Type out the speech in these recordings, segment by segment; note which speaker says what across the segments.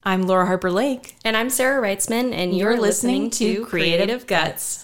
Speaker 1: I'm Laura Harper Lake.
Speaker 2: And I'm Sarah Reitzman, and you're listening to Creative Guts.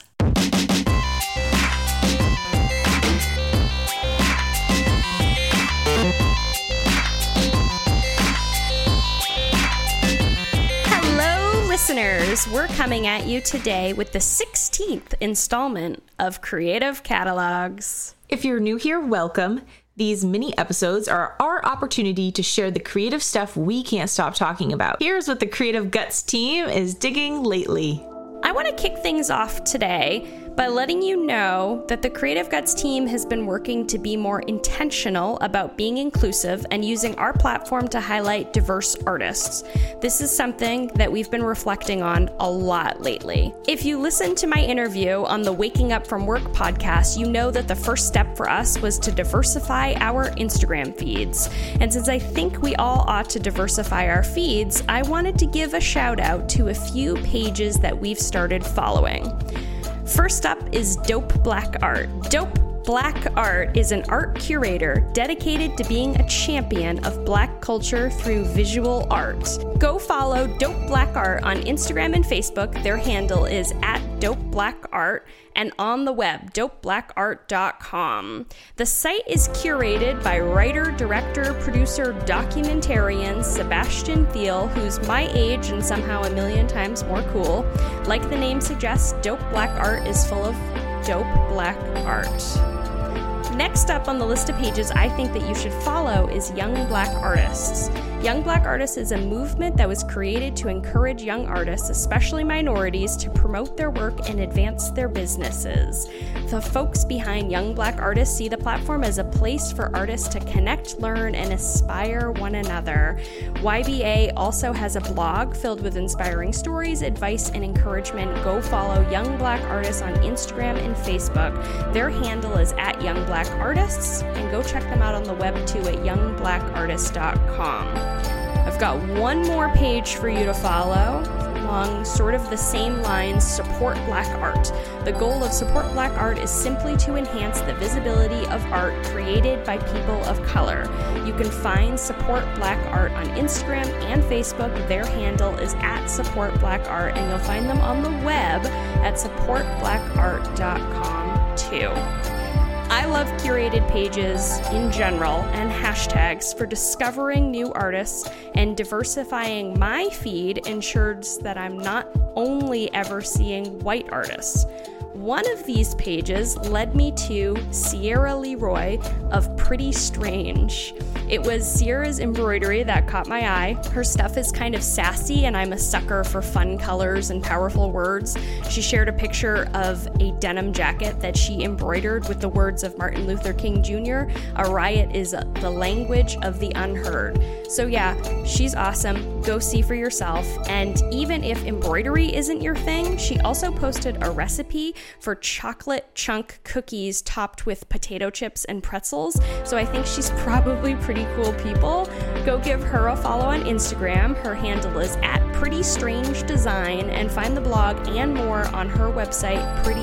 Speaker 2: Hello, listeners. We're coming at you today with the 16th installment of Creative Catalogs.
Speaker 1: If you're new here, welcome. These mini episodes are our opportunity to share the creative stuff we can't stop talking about. Here's what the Creative Guts team is digging lately.
Speaker 2: I want to kick things off today by letting you know that the Creative Guts team has been working to be more intentional about being inclusive and using our platform to highlight diverse artists. This is something that we've been reflecting on a lot lately. If you listened to my interview on the Waking Up From Work podcast, you know that the first step for us was to diversify our Instagram feeds. And since I think we all ought to diversify our feeds, I wanted to give a shout out to a few pages that we've started following. First up is Dope Black Art. Dope Black Art is an art curator dedicated to being a champion of Black culture through visual art. Go follow Dope Black Art on Instagram and Facebook. Their handle is @DopeBlackArt, and on the web, dopeblackart.com. The site is curated by writer, director, producer, documentarian Sebastian Thiel, who's my age and somehow a million times more cool. Like the name suggests, Dope Black Art is full of dope black art. Next up on the list of pages I think that you should follow is Young Black Artists. Young Black Artists is a movement that was created to encourage young artists, especially minorities, to promote their work and advance their businesses. The folks behind Young Black Artists see the platform as a place for artists to connect, learn, and inspire one another. YBA also has a blog filled with inspiring stories, advice, and encouragement. Go follow Young Black Artists on Instagram and Facebook. Their handle is @YoungBlackArtists, and go check them out on the web too at youngblackartist.com. I've got one more page for you to follow along sort of the same lines, Support Black Art. The goal of Support Black Art is simply to enhance the visibility of art created by people of color. You can find Support Black Art on Instagram and Facebook. Their handle is @SupportBlackArt, and you'll find them on the web at supportblackart.com too. I love curated pages in general and hashtags for discovering new artists, and diversifying my feed ensures that I'm not only ever seeing white artists. One of these pages led me to Sierra Leroy of Pretty Strange. It was Sierra's embroidery that caught my eye. Her stuff is kind of sassy, and I'm a sucker for fun colors and powerful words. She shared a picture of a denim jacket that she embroidered with the words of Martin Luther King Jr., "A riot is the language of the unheard." So yeah, she's awesome. Go see for yourself. And even if embroidery isn't your thing, she also posted a recipe for chocolate chunk cookies topped with potato chips and pretzels. So I think she's probably pretty cool people. Go give her a follow on Instagram. Her handle is @PrettyStrangeDesign, and find the blog and more on her website,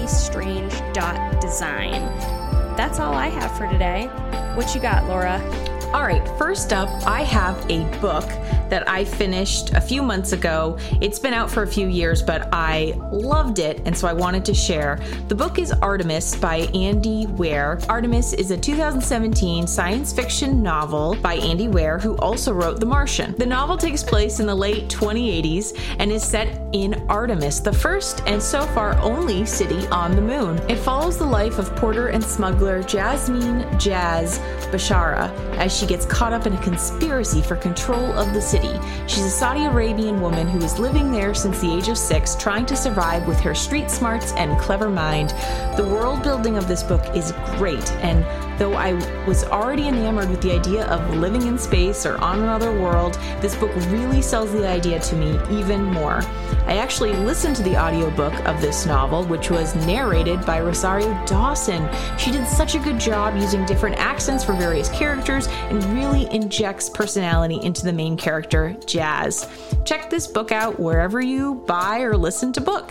Speaker 2: prettystrange.design. That's all I have for today. What you got, Laura?
Speaker 1: All right, first up, I have a book that I finished a few months ago. It's been out for a few years, but I loved it, and so I wanted to share. The book is Artemis by Andy Weir. Artemis is a 2017 science fiction novel by Andy Weir, who also wrote The Martian. The novel takes place in the late 2080s and is set in Artemis, the first and so far only city on the moon. It follows the life of porter and smuggler Jasmine Jazz Bashara as she gets caught up in a conspiracy for control of the city. She's a Saudi Arabian woman who is living there since the age of 6, trying to survive with her street smarts and clever mind. The world building of this book is great, and though I was already enamored with the idea of living in space or on another world, this book really sells the idea to me even more. I actually listened to the audiobook of this novel, which was narrated by Rosario Dawson. She did such a good job using different accents for various characters and really injects personality into the main character, Jazz. Check this book out wherever you buy or listen to books.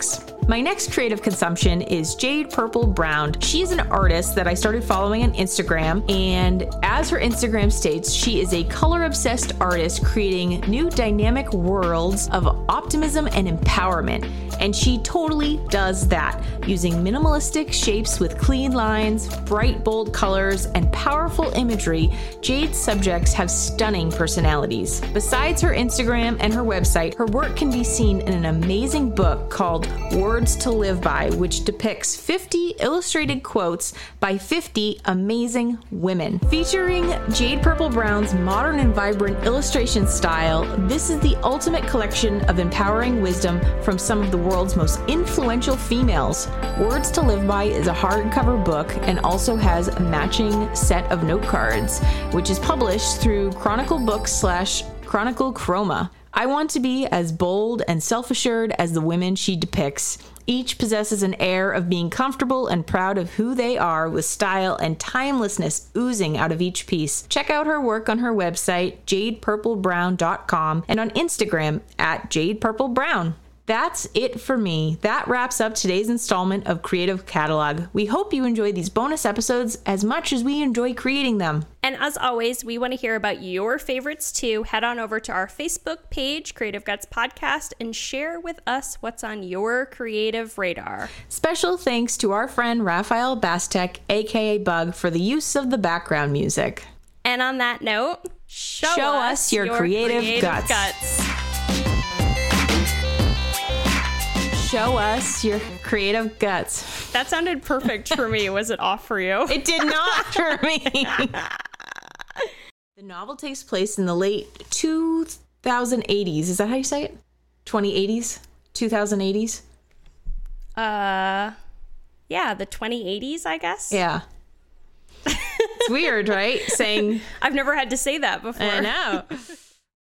Speaker 1: My next creative consumption is Jade Purple Brown. She is an artist that I started following on Instagram, and as her Instagram states, she is a color-obsessed artist creating new dynamic worlds of optimism and empowerment. And she totally does that, using minimalistic shapes with clean lines, bright, bold colors, and powerful imagery. Jade's subjects have stunning personalities. Besides her Instagram and her website, her work can be seen in an amazing book called Words to Live By, which depicts 50 illustrated quotes by 50 amazing women. Featuring Jade Purple Brown's modern and vibrant illustration style, this is the ultimate collection of empowering wisdom from some of the world's most influential females. Words to Live By is a hardcover book and also has a matching set of note cards, which is published through Chronicle Books / Chronicle Chroma. I want to be as bold and self-assured as the women she depicts. Each possesses an air of being comfortable and proud of who they are, with style and timelessness oozing out of each piece. Check out her work on her website, jadepurplebrown.com, and on Instagram at jadepurplebrown. That's it for me. That wraps up today's installment of Creative Catalog. We hope you enjoy these bonus episodes as much as we enjoy creating them.
Speaker 2: And as always, we want to hear about your favorites too. Head on over to our Facebook page, Creative Guts Podcast, and share with us what's on your creative radar.
Speaker 1: Special thanks to our friend Raphael Bastek, aka Bug, for the use of the background music.
Speaker 2: And on that note, show
Speaker 1: us your creative guts. Show us your creative guts.
Speaker 2: That sounded perfect for me. Was it off for you?
Speaker 1: It did not for me. The novel takes place in the late 2080s. Is that how you say it? 2080s? 2080s?
Speaker 2: Yeah, the 2080s, I guess.
Speaker 1: Yeah. It's weird, right? Saying...
Speaker 2: I've never had to say that before.
Speaker 1: I know.